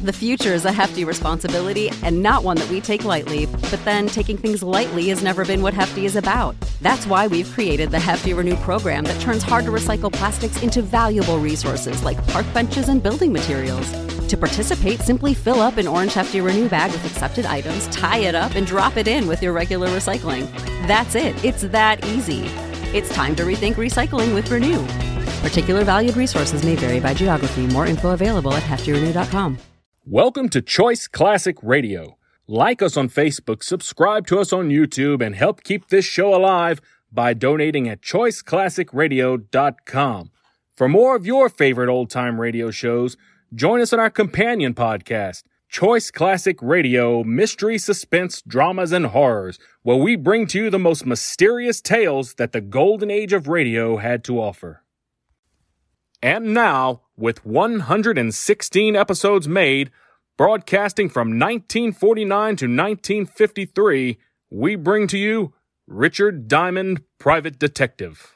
The future is a hefty responsibility and not one that we take lightly, but then taking things lightly has never been what Hefty is about. That's why we've created the Hefty Renew program that turns hard-to-recycle plastics into valuable resources like park benches and building materials. To participate, simply fill up an orange Hefty Renew bag with accepted items, tie it up, and drop it in with your regular recycling. That's it. It's that easy. It's time to rethink recycling with Renew. Particular valued resources may vary by geography. More info available at heftyrenew.com. Welcome to Choice Classic Radio. Like us on Facebook, subscribe to us on YouTube, and help keep this show alive by donating at choiceclassicradio.com. For more of your favorite old-time radio shows, join us on our companion podcast, Choice Classic Radio, Mystery, Suspense, Dramas, and Horrors, where we bring to you the most mysterious tales that the golden age of radio had to offer. And now, with 116 episodes made, broadcasting from 1949 to 1953, we bring to you Richard Diamond, Private Detective.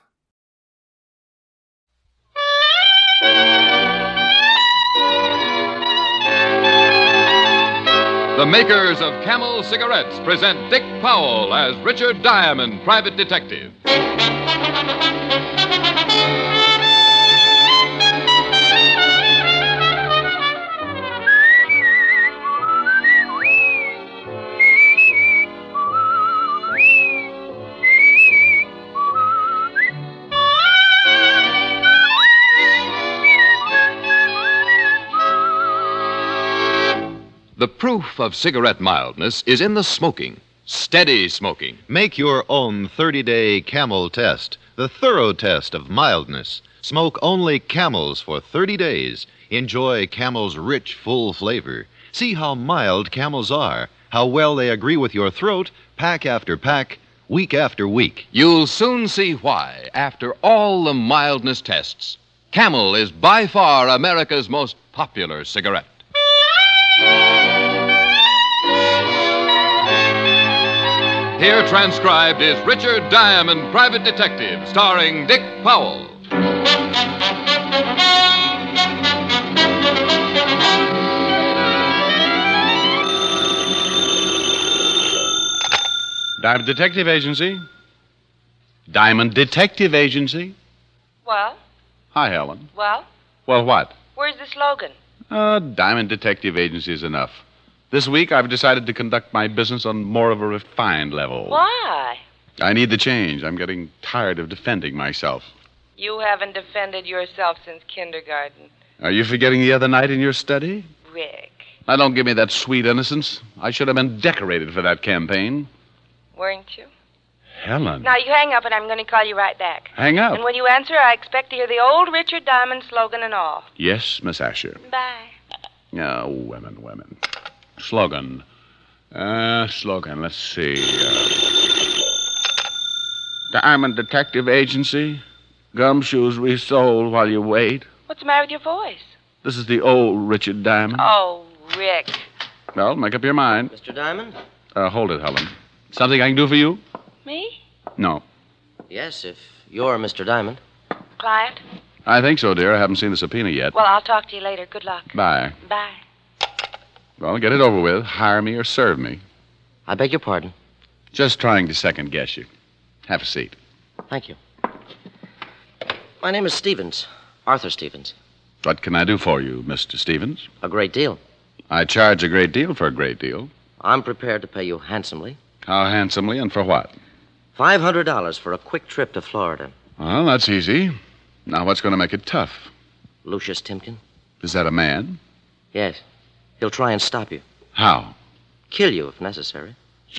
The makers of Camel cigarettes present Dick Powell as Richard Diamond, Private Detective. The proof of cigarette mildness is in the smoking. Steady smoking. Make your own 30-day Camel test, the thorough test of mildness. Smoke only Camels for 30 days. Enjoy Camel's rich, full flavor. See how mild Camels are, how well they agree with your throat, pack after pack, week after week. You'll soon see why, after all the mildness tests, Camel is by far America's most popular cigarette. Here transcribed is Richard Diamond, Private Detective, starring Dick Powell. Diamond Detective Agency. Diamond Detective Agency. Well? Hi, Helen. Well? Well, what? Where's the slogan? Diamond Detective Agency is enough. This week, I've decided to conduct my business on more of a refined level. Why? I need the change. I'm getting tired of defending myself. You haven't defended yourself since kindergarten. Are you forgetting the other night in your study? Rick. Now, don't give me that sweet innocence. I should have been decorated for that campaign. Weren't you? Helen. Now, you hang up, and I'm going to call you right back. Hang up? And when you answer, I expect to hear the old Richard Diamond slogan and all. Yes, Miss Asher. Bye. Oh, women. Slogan. Let's see. Diamond Detective Agency. Gumshoes resold while you wait. What's the matter with your voice? This is the old Richard Diamond. Oh, Rick. Well, make up your mind. Mr. Diamond? Hold it, Helen. Something I can do for you? Me? No. Yes, if you're Mr. Diamond. Client? I think so, dear. I haven't seen the subpoena yet. Well, I'll talk to you later. Good luck. Bye. Bye. Well, get it over with. Hire me or serve me. I beg your pardon. Just trying to second guess you. Have a seat. Thank you. My name is Stevens. Arthur Stevens. What can I do for you, Mr. Stevens? A great deal. I charge a great deal for a great deal. I'm prepared to pay you handsomely. How handsomely and for what? $500 for a quick trip to Florida. Well, that's easy. Now, what's going to make it tough? Lucius Timken? Is that a man? Yes. He'll try and stop you. How? Kill you if necessary.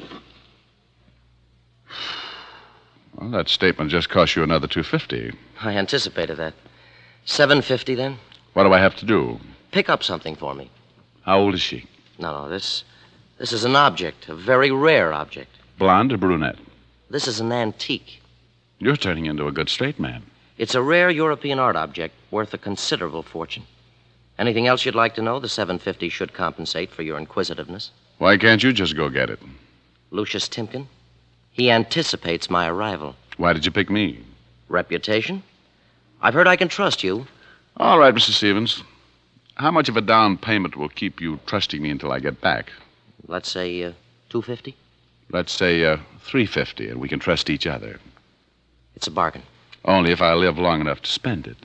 Well, that statement just cost you another $250. I anticipated that. $750 then? What do I have to do? Pick up something for me. How old is she? No, this is an object, a very rare object. Blonde or brunette? This is an antique. You're turning into a good straight man. It's a rare European art object worth a considerable fortune. Anything else you'd like to know? The $750 should compensate for your inquisitiveness. Why can't you just go get it? Lucius Timken. He anticipates my arrival. Why did you pick me? Reputation? I've heard I can trust you. All right, Mr. Stevens. How much of a down payment will keep you trusting me until I get back? Let's say $250. Let's say $350, and we can trust each other. It's a bargain. Only if I live long enough to spend it.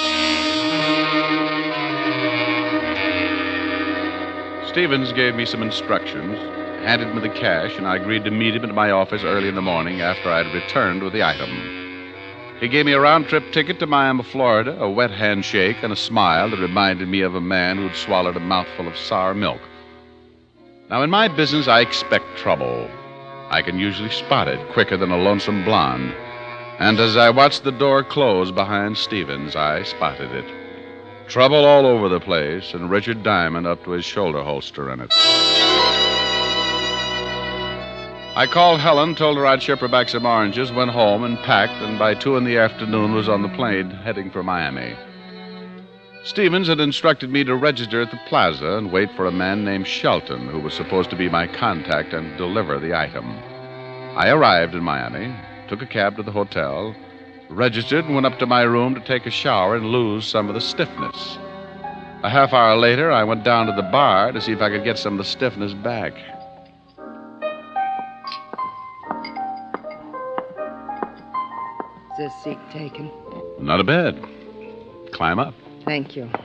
Stevens gave me some instructions, handed me the cash, and I agreed to meet him at my office early in the morning after I'd returned with the item. He gave me a round-trip ticket to Miami, Florida, a wet handshake, and a smile that reminded me of a man who'd swallowed a mouthful of sour milk. Now, in my business, I expect trouble. I can usually spot it quicker than a lonesome blonde. And as I watched the door close behind Stevens, I spotted it. Trouble all over the place, and Richard Diamond up to his shoulder holster in it. I called Helen, told her I'd ship her back some oranges, went home and packed, and by 2 p.m. was on the plane heading for Miami. Stevens had instructed me to register at the plaza and wait for a man named Shelton, who was supposed to be my contact and deliver the item. I arrived in Miami, took a cab to the hotel, registered, and went up to my room to take a shower and lose some of the stiffness. A half hour later, I went down to the bar to see if I could get some of the stiffness back. Is this seat taken? Not a bed. Climb up. Thank you.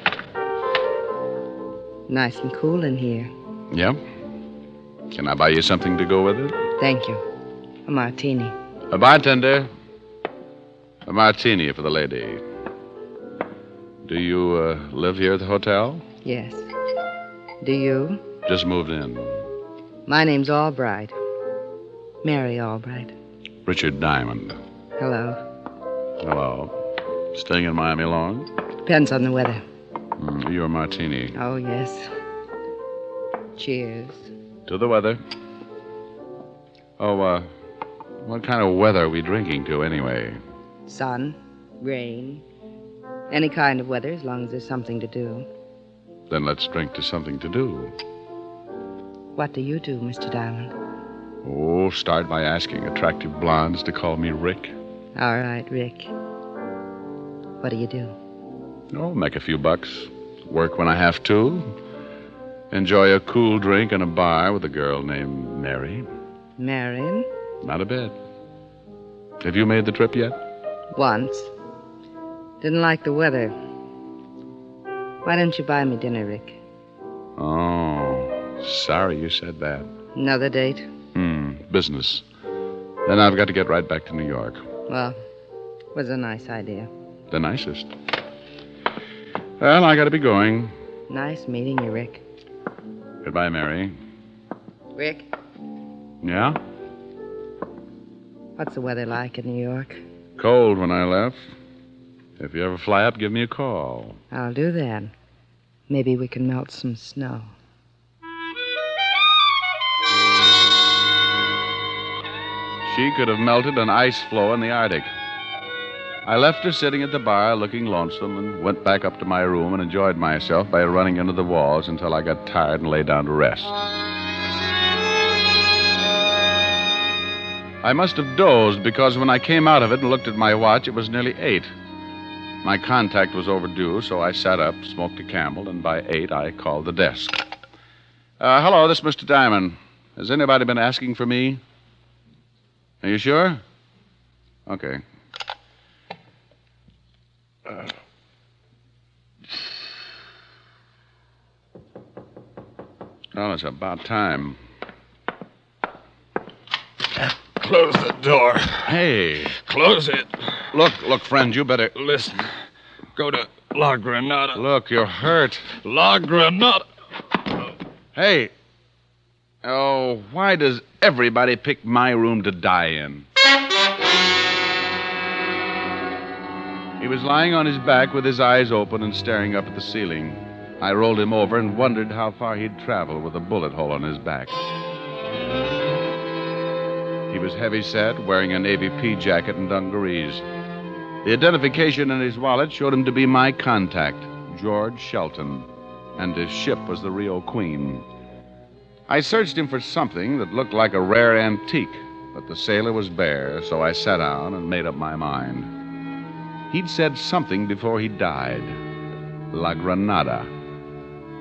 Nice and cool in here. Yep. Can I buy you something to go with it? Thank you. A martini. A bartender. A martini for the lady. Do you live here at the hotel? Yes. Do you? Just moved in. My name's Albright. Mary Albright. Richard Diamond. Hello. Hello. Staying in Miami long? Depends on the weather. Your martini. Oh, yes. Cheers. To the weather. Oh, what kind of weather are we drinking to anyway? Sun, rain, any kind of weather as long as there's something to do. Then let's drink to something to do. What do you do, Mr. Diamond? Oh, start by asking attractive blondes to call me Rick. All right, Rick. What do you do? Oh, make a few bucks. Work when I have to. Enjoy a cool drink in a bar with a girl named Mary. Marion? Not a bit. Have you made the trip yet? Once. Didn't like the weather. Why don't you buy me dinner, Rick? Oh, sorry you said that. Another date? Business. Then I've got to get right back to New York. Well, was a nice idea. The nicest. Well, I got to be going. Nice meeting you, Rick. Goodbye, Mary. Rick, Yeah? what's the weather like in New York? Cold when I left. If you ever fly up, give me a call. I'll do that. Maybe we can melt some snow. She could have melted an ice floe in the Arctic. I left her sitting at the bar looking lonesome and went back up to my room and enjoyed myself by running into the walls until I got tired and lay down to rest. I must have dozed because when I came out of it and looked at my watch, it was nearly 8. My contact was overdue, so I sat up, smoked a Camel, and by 8 I called the desk. Hello, this is Mr. Diamond. Has anybody been asking for me? Are you sure? Okay. Well, it's about time. Close the door. Hey. Close it. Look, friend, you better... Listen. Go to La Granada. Look, you're hurt. La Granada. Hey. Oh, why does everybody pick my room to die in? He was lying on his back with his eyes open and staring up at the ceiling. I rolled him over and wondered how far he'd travel with a bullet hole on his back. He was heavy-set, wearing a Navy pea jacket and dungarees. The identification in his wallet showed him to be my contact, George Shelton, and his ship was the Rio Queen. I searched him for something that looked like a rare antique, but the sailor was bare, so I sat down and made up my mind. He'd said something before he died. La Granada.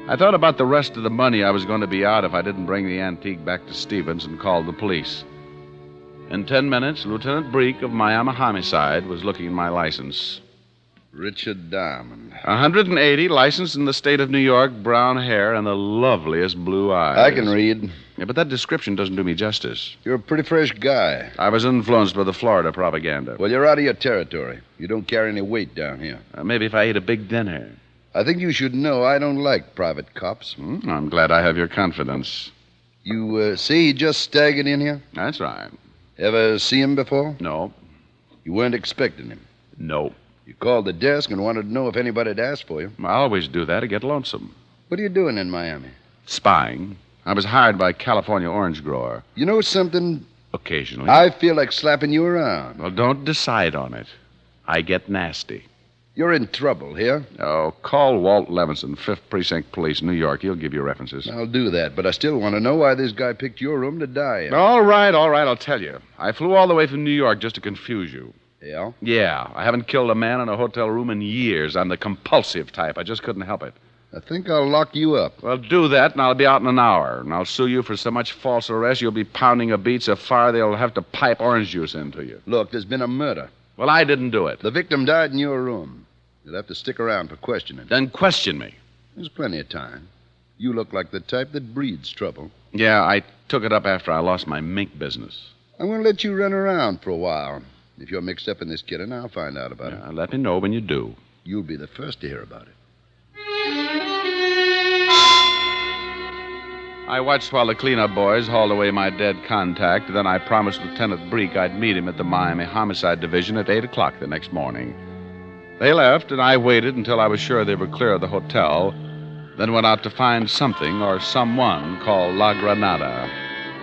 I thought about the rest of the money I was going to be out if I didn't bring the antique back to Stevens and called the police. In 10 minutes, Lieutenant Breek of Miami Homicide was looking at my license. Richard Diamond. 180, licensed in the state of New York, brown hair, and the loveliest blue eyes. I can read. Yeah, but that description doesn't do me justice. You're a pretty fresh guy. I was influenced by the Florida propaganda. Well, you're out of your territory. You don't carry any weight down here. Maybe if I ate a big dinner. I think you should know I don't like private cops. I'm glad I have your confidence. You see he just staggered in here? That's right. Ever see him before? No. You weren't expecting him? No. You called the desk and wanted to know if anybody had asked for you. I always do that to get lonesome. What are you doing in Miami? Spying. I was hired by a California orange grower. You know something? Occasionally. I feel like slapping you around. Well, don't decide on it. I get nasty. You're in trouble here. Oh, call Walt Levinson, 5th Precinct Police, New York. He'll give you references. I'll do that, but I still want to know why this guy picked your room to die in. All right, I'll tell you. I flew all the way from New York just to confuse you. Yeah? Yeah, I haven't killed a man in a hotel room in years. I'm the compulsive type. I just couldn't help it. I think I'll lock you up. Well, do that, and I'll be out in an hour. And I'll sue you for so much false arrest, you'll be pounding a beat so far they'll have to pipe orange juice into you. Look, there's been a murder. Well, I didn't do it. The victim died in your room. You'll have to stick around for questioning. Then question me. There's plenty of time. You look like the type that breeds trouble. Yeah, I took it up after I lost my mink business. I'm going to let you run around for a while. If you're mixed up in this killing, I'll find out about it. Let me know when you do. You'll be the first to hear about it. I watched while the cleanup boys hauled away my dead contact. Then I promised Lieutenant Breek I'd meet him at the Miami Homicide Division at 8 o'clock the next morning. They left, and I waited until I was sure they were clear of the hotel, then went out to find something or someone called La Granada.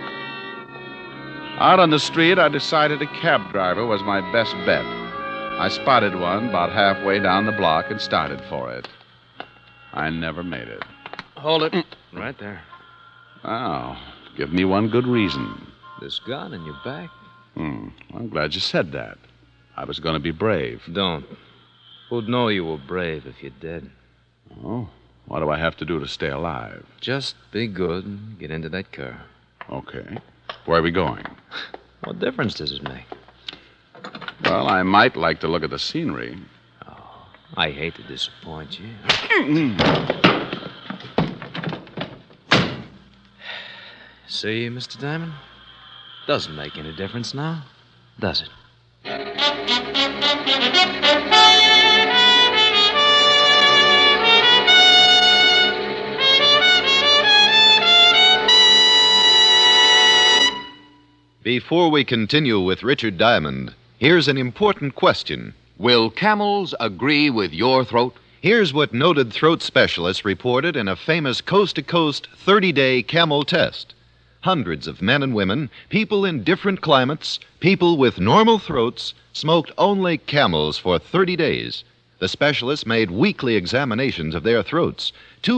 Out on the street, I decided a cab driver was my best bet. I spotted one about halfway down the block and started for it. I never made it. Hold it. Right there. Oh, give me one good reason. This gun in your back? I'm glad you said that. I was going to be brave. Don't. Who'd know you were brave if you're dead? Oh, what do I have to do to stay alive? Just be good and get into that car. Okay. Where are we going? What difference does it make? Well, I might like to look at the scenery. Oh, I hate to disappoint you. See, Mr. Diamond? Doesn't make any difference now, does it? Before we continue with Richard Diamond, here's an important question. Will camels agree with your throat? Here's what noted throat specialists reported in a famous coast-to-coast 30-day camel test. Hundreds of men and women, people in different climates, people with normal throats, smoked only camels for 30 days. The specialists made weekly examinations of their throats,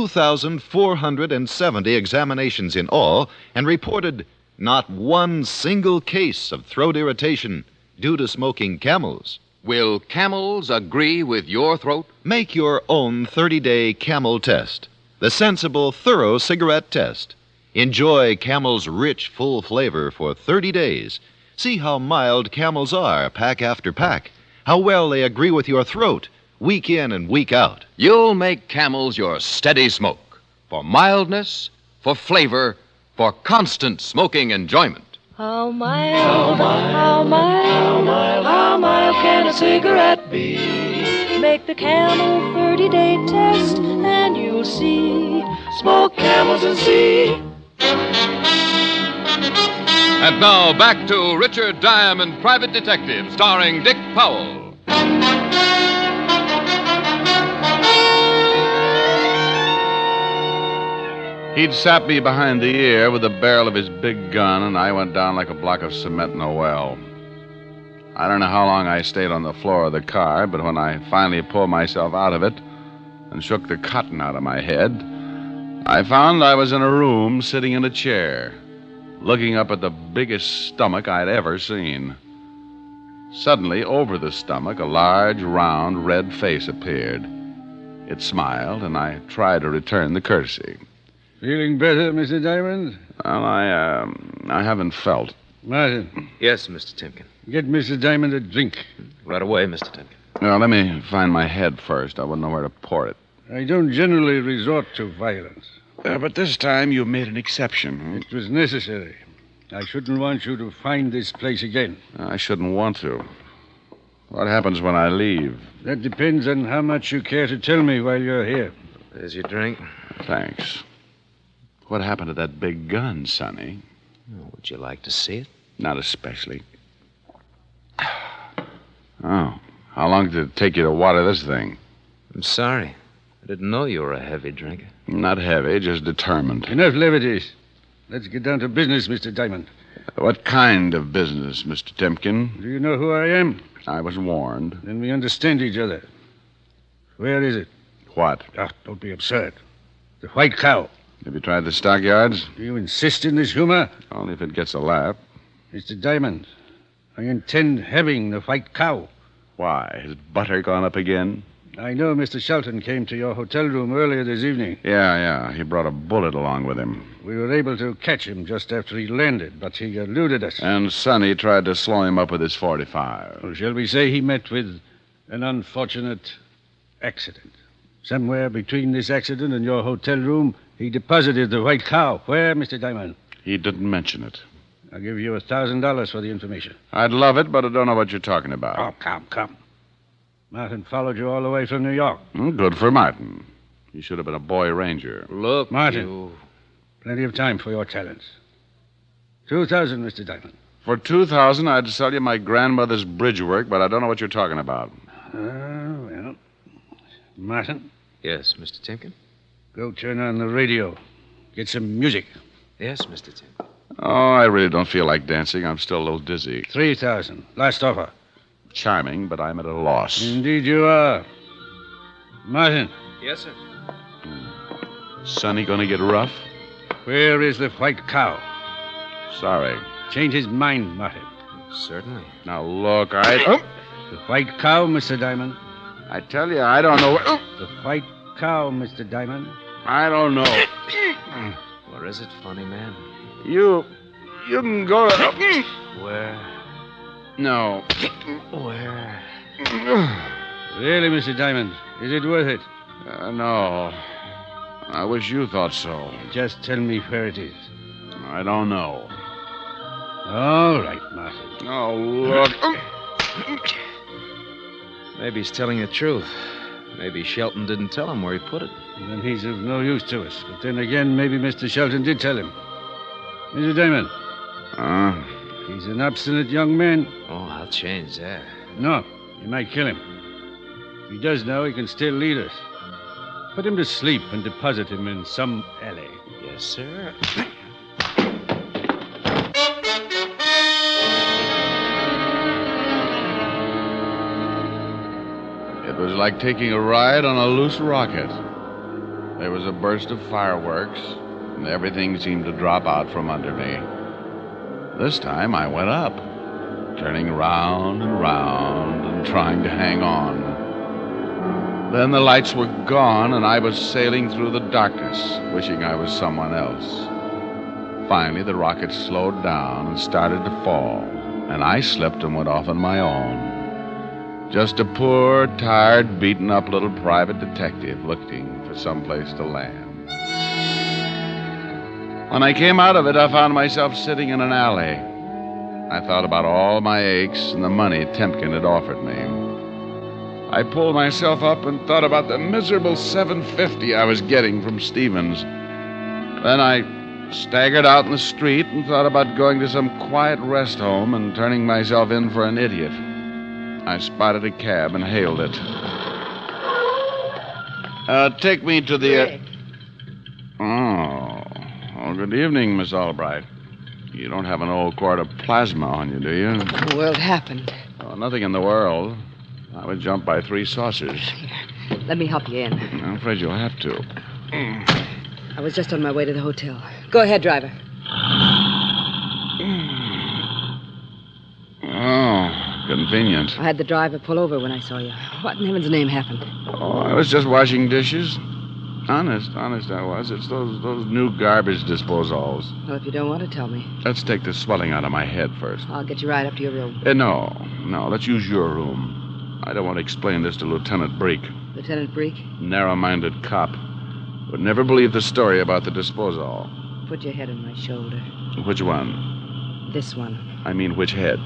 2,470 examinations in all, and reported not one single case of throat irritation due to smoking camels. Will camels agree with your throat? Make your own 30-day camel test, the sensible, thorough cigarette test. Enjoy Camel's rich, full flavor for 30 days. See how mild Camels are, pack after pack. How well they agree with your throat, week in and week out. You'll make Camels your steady smoke. For mildness, for flavor, for constant smoking enjoyment. How mild can a cigarette be? Make the Camel 30-day test and you'll see. Smoke Camels and see. And now back to Richard Diamond, Private Detective, starring Dick Powell. He'd sat me behind the ear with the barrel of his big gun, and I went down like a block of cement in a well. I don't know how long I stayed on the floor of the car, but when I finally pulled myself out of it and shook the cotton out of my head, I found I was in a room sitting in a chair, looking up at the biggest stomach I'd ever seen. Suddenly, over the stomach, a large, round, red face appeared. It smiled, and I tried to return the courtesy. Feeling better, Mr. Diamond? Well, I haven't felt. Martin. Yes, Mr. Timken. Get Mr. Diamond a drink. Right away, Mr. Timken. Well, let me find my head first. I wouldn't know where to pour it. I don't generally resort to violence. But this time you made an exception. It was necessary. I shouldn't want you to find this place again. I shouldn't want to. What happens when I leave? That depends on how much you care to tell me while you're here. There's your drink. Thanks. What happened to that big gun, Sonny? Oh, would you like to see it? Not especially. Oh, how long did it take you to water this thing? I'm sorry. I didn't know you were a heavy drinker. Not heavy, just determined. Enough levities. Let's get down to business, Mr. Diamond. What kind of business, Mr. Timken? Do you know who I am? I was warned. Then we understand each other. Where is it? What? Ah, don't be absurd. The White Cow. Have you tried the stockyards? Do you insist in this humor? Only if it gets a laugh. Mr. Diamond, I intend having the White Cow. Why? Has butter gone up again? I know Mr. Shelton came to your hotel room earlier this evening. Yeah. He brought a bullet along with him. We were able to catch him just after he landed, but he eluded us. And Sonny tried to slow him up with his .45. Or shall we say he met with an unfortunate accident? Somewhere between this accident and your hotel room, he deposited the White Cow. Where, Mr. Diamond? He didn't mention it. I'll give you $1,000 for the information. I'd love it, but I don't know what you're talking about. Oh, come. Martin followed you all the way from New York. Good for Martin. He should have been a boy ranger. Look, Martin, plenty of time for your talents. $2,000, Mr. Diamond. For $2,000, I'd sell you my grandmother's bridge work, but I don't know what you're talking about. Well. Martin? Yes, Mr. Timken? Go turn on the radio. Get some music. Yes, Mr. Timken. Oh, I really don't feel like dancing. I'm still a little dizzy. $3,000. Last offer. Charming, but I'm at a loss. Indeed you are. Martin. Yes, sir. Sonny gonna get rough? Where is the White Cow? Sorry. Change his mind, Martin. Certainly. Now, look, The White Cow, Mr. Diamond. I tell you, I don't know... The White Cow, Mr. Diamond. I don't know. Where is it, funny man? You can go to... Where? No. Where? Really, Mr. Diamond, is it worth it? No. I wish you thought so. Just tell me where it is. I don't know. All right, Martin. Oh, look. Maybe he's telling the truth. Maybe Shelton didn't tell him where he put it. Then he's of no use to us. But then again, maybe Mr. Shelton did tell him. Mr. Diamond. He's an obstinate young man. Oh, I'll change that. No, you might kill him. If he does know, he can still lead us. Put him to sleep and deposit him in some alley. Yes, sir. It was like taking a ride on a loose rocket. There was a burst of fireworks, and everything seemed to drop out from under me. This time I went up, turning round and round and trying to hang on. Then the lights were gone, and I was sailing through the darkness, wishing I was someone else. Finally, the rocket slowed down and started to fall, and I slipped and went off on my own. Just a poor, tired, beaten-up little private detective looking for someplace to land. When I came out of it, I found myself sitting in an alley. I thought about all my aches and the money Temkin had offered me. I pulled myself up and thought about the miserable $7.50 I was getting from Stevens. Then I staggered out in the street and thought about going to some quiet rest home and turning myself in for an idiot. I spotted a cab and hailed it. Take me to the... Oh, good evening, Miss Albright. You don't have an old quart of plasma on you, do you? What in the world happened? Oh, nothing in the world. I was jumped by 3 saucers. Let me help you in. I'm afraid you'll have to. I was just on my way to the hotel. Go ahead, driver. Oh, convenient. I had the driver pull over when I saw you. What in heaven's name happened? Oh, I was just washing dishes. Honest I was. It's those new garbage disposals. Well, if you don't want to tell me, Let's take the swelling out of my head first. I'll get you right up to your room. No. Let's use your room. I don't want to explain this to Lieutenant Breek. Lieutenant Breek, Narrow-minded cop. Would never believe the story about the disposal. put your head on my shoulder. Which one? This one. I mean, which head?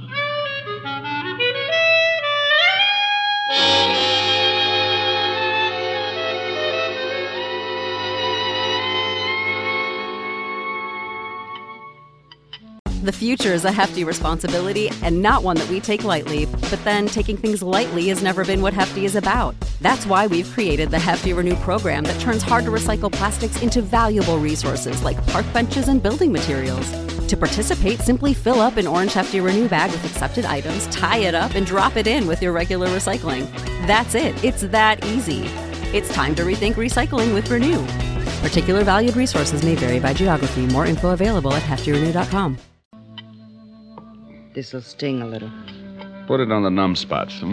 The future is a hefty responsibility and not one that we take lightly, but then taking things lightly has never been what Hefty is about. That's why we've created the Hefty Renew program that turns hard-to-recycle plastics into valuable resources like park benches and building materials. To participate, simply fill up an orange Hefty Renew bag with accepted items, tie it up, and drop it in with your regular recycling. That's it. It's that easy. It's time to rethink recycling with Renew. Particular valued resources may vary by geography. More info available at heftyrenew.com. This'll sting a little. Put it on the numb spots,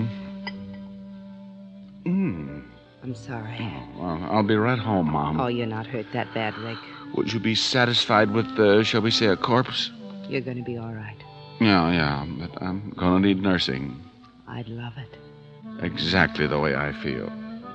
I'm sorry. Well, I'll be right home, Mom. Oh, you're not hurt that bad, Rick. Would you be satisfied with, shall we say, a corpse? You're going to be all right. Yeah, but I'm going to need nursing. I'd love it. Exactly the way I feel.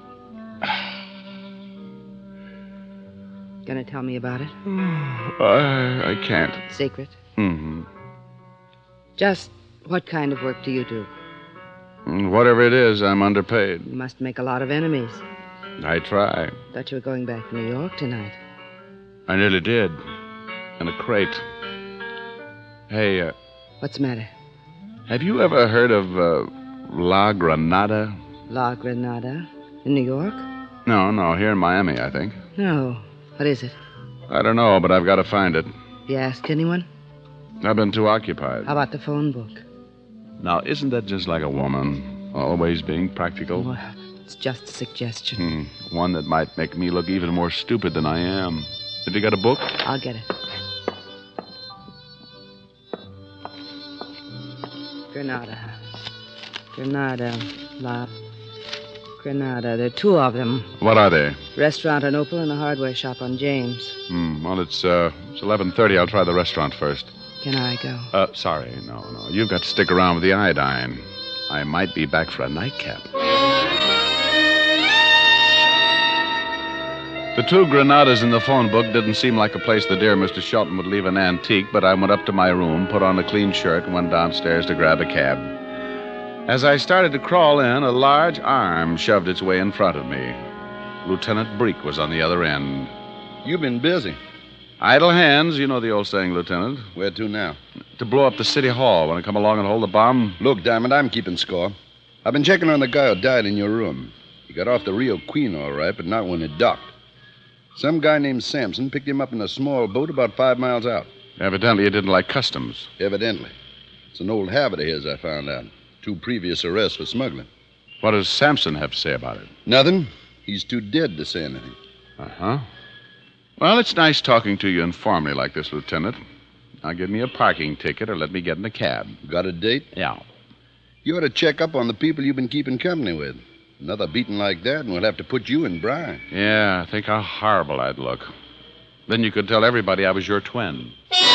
Gonna tell me about it? I can't. Secret? Mm-hmm. Just what kind of work do you do? Whatever it is, I'm underpaid. You must make a lot of enemies. I try. Thought you were going back to New York tonight. I nearly did. In a crate. Hey, What's the matter? have you ever heard of, La Granada? La Granada? In New York? No, here in Miami, I think. No. What is it? I don't know, but I've got to find it. You asked anyone? I've been too occupied. How about the phone book? Now, isn't that just like a woman? Always being practical? Well, it's just a suggestion. One that might make me look even more stupid than I am. Have you got a book? I'll get it. Granada. La Granada. There are two of them. What are they? Restaurant on Opal and a hardware shop on James. Well, it's 11:30. I'll try the restaurant first. Can I go? Sorry. No. You've got to stick around with the iodine. I might be back for a nightcap. The two Granadas in the phone book didn't seem like a place the dear Mr. Shelton would leave an antique, but I went up to my room, put on a clean shirt, and went downstairs to grab a cab. As I started to crawl in, a large arm shoved its way in front of me. Lieutenant Breek was on the other end. You've been busy. Idle hands, you know the old saying, Lieutenant. Where to now? To blow up the city hall. Want to come along and hold the bomb? Look, Diamond, I'm keeping score. I've been checking on the guy who died in your room. He got off the Rio Queen all right, but not when it docked. Some guy named Sampson picked him up in a small boat about 5 miles out. Evidently, he didn't like customs. Evidently. It's an old habit of his, I found out. 2 previous arrests for smuggling. What does Sampson have to say about it? Nothing. He's too dead to say anything. Uh-huh. Well, it's nice talking to you informally like this, Lieutenant. Now give me a parking ticket or let me get in a cab. Got a date? Yeah. You ought to check up on the people you've been keeping company with. Another beating like that, and we'll have to put you in brine. Yeah, think how horrible I'd look. Then you could tell everybody I was your twin.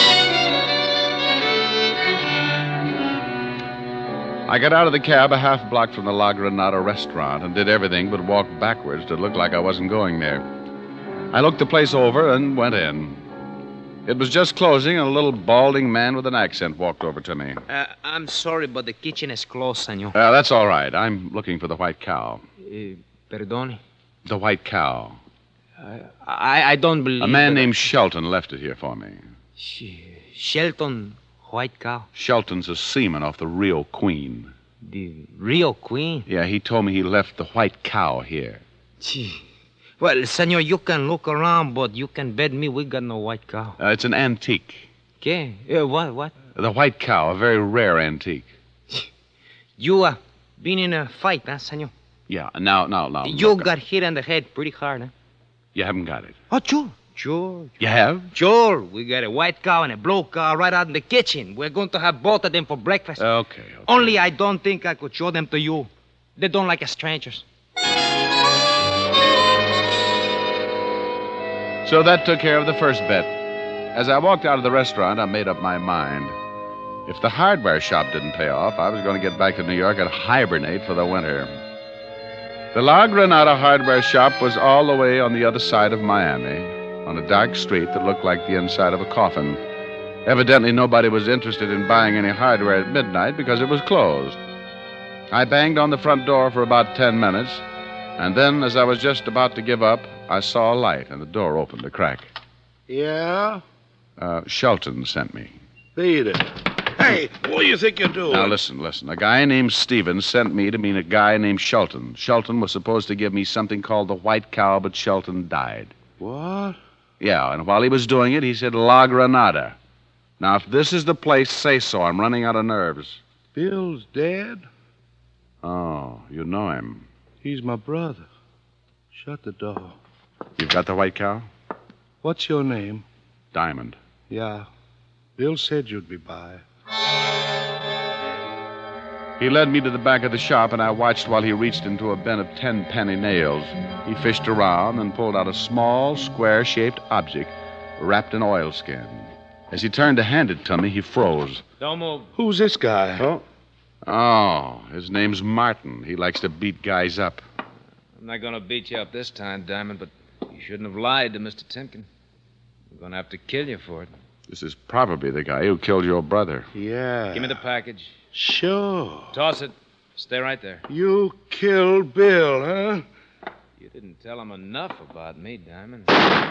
I got out of the cab a half block from the La Granada restaurant and did everything but walk backwards to look like I wasn't going there. I looked the place over and went in. It was just closing, and a little balding man with an accent walked over to me. I'm sorry, but the kitchen is closed, senor. That's all right. I'm looking for the White Cow. Perdone? The White Cow. I don't believe... A man named Shelton left it here for me. Shelton, White Cow? Shelton's a seaman off the Rio Queen. The Rio Queen? Yeah, he told me he left the White Cow here. Gee. Well, senor, you can look around, but you can bet me we got no White Cow. It's an antique. Okay. What? The White Cow, a very rare antique. You, been in a fight, huh, senor? Yeah, now. You got hit on the head pretty hard, huh? You haven't got it. Oh, Sure. You have? Sure. We got a white cow and a blue cow right out in the kitchen. We're going to have both of them for breakfast. Okay. Only I don't think I could show them to you. They don't like us strangers. So that took care of the first bet. As I walked out of the restaurant, I made up my mind. If the hardware shop didn't pay off, I was going to get back to New York and hibernate for the winter. The La Granada hardware shop was all the way on the other side of Miami, on a dark street that looked like the inside of a coffin. Evidently, nobody was interested in buying any hardware at midnight because it was closed. I banged on the front door for about 10 minutes, and then, as I was just about to give up, I saw a light and the door opened a crack. Yeah? Shelton sent me. Beat it. Hey, what do you think you're doing? Now, listen. A guy named Stevens sent me to meet a guy named Shelton. Shelton was supposed to give me something called the White Cow, but Shelton died. What? Yeah, and while he was doing it, he said La Granada. Now, if this is the place, say so. I'm running out of nerves. Bill's dead? Oh, you know him. He's my brother. Shut the door. You've got the White Cow? What's your name? Diamond. Yeah. Bill said you'd be by. He led me to the back of the shop, and I watched while he reached into a bin of 10-penny nails. He fished around and pulled out a small, square-shaped object wrapped in oilskin. As he turned to hand it to me, he froze. Don't move. Who's this guy? Oh, his name's Martin. He likes to beat guys up. I'm not going to beat you up this time, Diamond, but you shouldn't have lied to Mr. Timken. We're going to have to kill you for it. This is probably the guy who killed your brother. Yeah. Give me the package. Sure. Toss it. Stay right there. You killed Bill, huh? You didn't tell him enough about me, Diamond.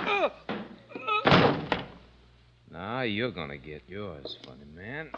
Now you're going to get yours, funny man.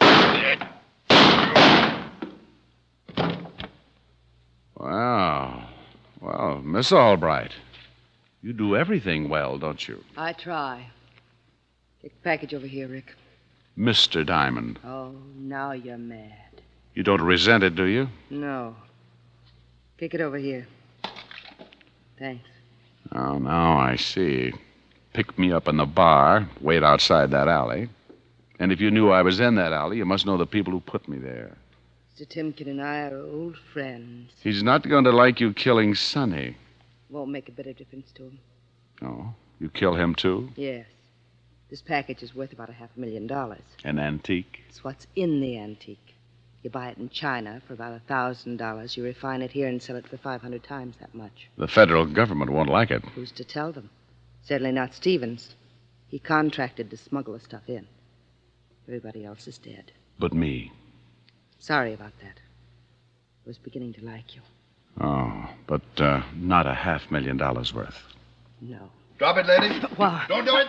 Wow. Well, Miss Albright, you do everything well, don't you? I try. Take the package over here, Rick. Mr. Diamond. Oh, now you're mad. You don't resent it, do you? No. Kick it over here. Thanks. Oh, now I see. Picked me up in the bar, wait outside that alley. And if you knew I was in that alley, you must know the people who put me there. Mr. Timken and I are old friends. He's not going to like you killing Sonny. Won't make a bit of difference to him. Oh, you kill him too? Yes. This package is worth about $500,000. An antique? It's what's in the antique. You buy it in China for about $1,000. You refine it here and sell it for 500 times that much. The federal government won't like it. Who's to tell them? Certainly not Stevens. He contracted to smuggle the stuff in. Everybody else is dead. But me. Sorry about that. I was beginning to like you. Oh, but not $500,000 worth. No. Drop it, lady. Why? Don't do it.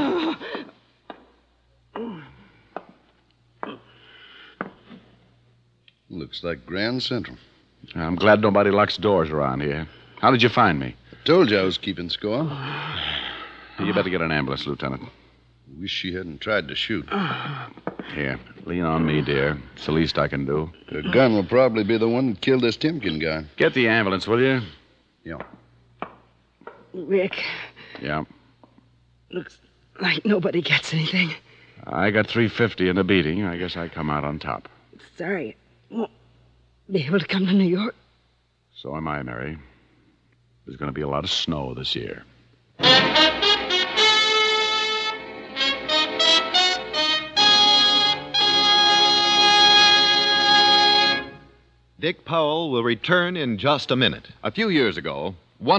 Looks like Grand Central. I'm glad nobody locks doors around here. How did you find me? I told you I was keeping score. You better get an ambulance, Lieutenant. Wish she hadn't tried to shoot. Here, lean on me, dear. It's the least I can do. Her gun will probably be the one that killed this Timken guy. Get the ambulance, will you? Yeah. Rick, Yeah. looks like nobody gets anything. I got $350 in the beating. I guess I come out on top. Sorry. Won't be able to come to New York. So am I, Mary. There's going to be a lot of snow this year. Dick Powell will return in just a minute. A few years ago,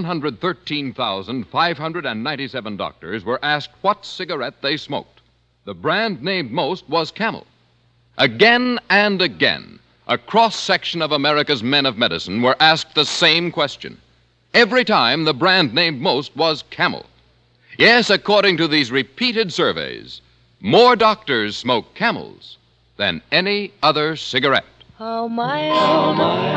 113,597 doctors were asked what cigarette they smoked. The brand named most was Camel. Again and again, a cross-section of America's men of medicine were asked the same question. Every time, the brand named most was Camel. Yes, according to these repeated surveys, more doctors smoke Camels than any other cigarette. How mild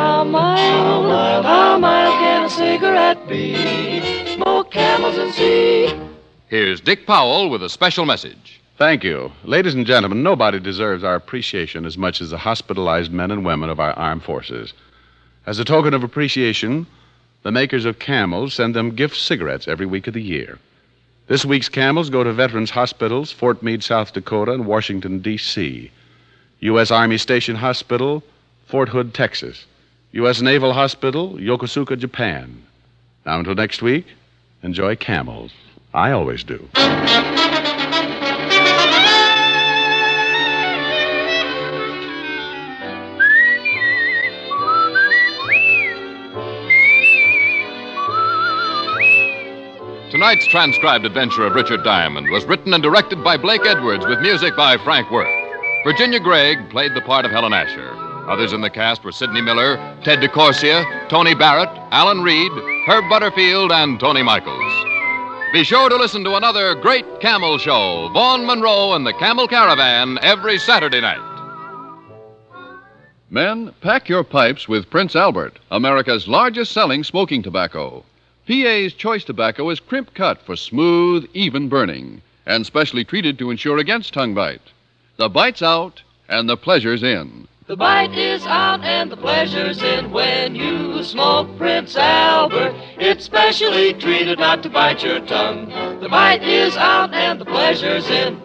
can a cigarette be? Smoke Camels and see. Here's Dick Powell with a special message. Thank you. Ladies and gentlemen, nobody deserves our appreciation as much as the hospitalized men and women of our armed forces. As a token of appreciation, the makers of Camels send them gift cigarettes every week of the year. This week's Camels go to Veterans Hospitals, Fort Meade, South Dakota, and Washington, D.C. U.S. Army Station Hospital, Fort Hood, Texas. U.S. Naval Hospital, Yokosuka, Japan. Now, until next week, enjoy Camels. I always do. Tonight's transcribed adventure of Richard Diamond was written and directed by Blake Edwards with music by Frank Worth. Virginia Gregg played the part of Helen Asher. Others in the cast were Sidney Miller, Ted DeCorsia, Tony Barrett, Alan Reed, Herb Butterfield, and Tony Michaels. Be sure to listen to another great Camel show, Vaughn Monroe and the Camel Caravan, every Saturday night. Men, pack your pipes with Prince Albert, America's largest selling smoking tobacco. PA's choice tobacco is crimp cut for smooth, even burning, and specially treated to ensure against tongue bite. The bite's out and the pleasure's in. The bite is out and the pleasure's in when you smoke Prince Albert. It's specially treated not to bite your tongue. The bite is out and the pleasure's in.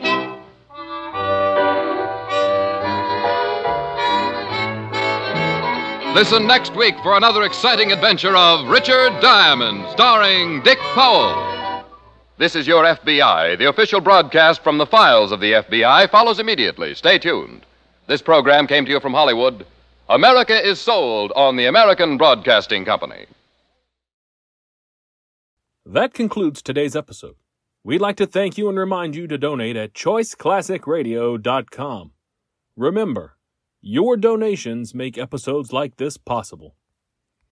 Listen next week for another exciting adventure of Richard Diamond, starring Dick Powell. This is your FBI. The official broadcast from the files of the FBI follows immediately. Stay tuned. This program came to you from Hollywood. America is sold on the American Broadcasting Company. That concludes today's episode. We'd like to thank you and remind you to donate at choiceclassicradio.com. Remember, your donations make episodes like this possible.